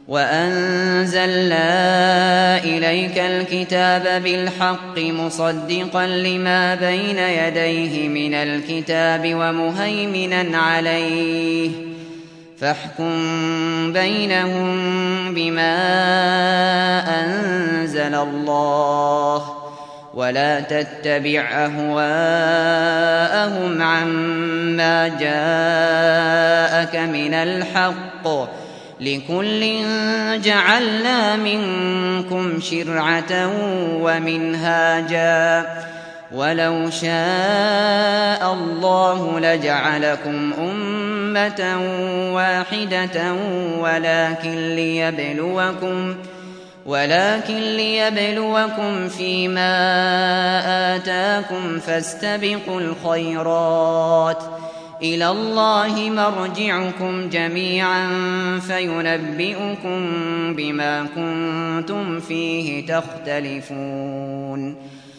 وأنزلنا إليك الكتاب بالحق مصدقا لما بين يديه من الكتاب ومهيمنا عليه فاحكم بينهم بما أنزل الله ولا تتبع أهواءهم عما جاءك من الحق لكل جعلنا منكم شرعة ومنهاجا ولو شاء الله لجعلكم أمة واحدة ولكن ليبلوكم فيما آتاكم فاستبقوا الخيرات إلى الله مرجعكم جميعا فينبئكم بما كنتم فيه تختلفون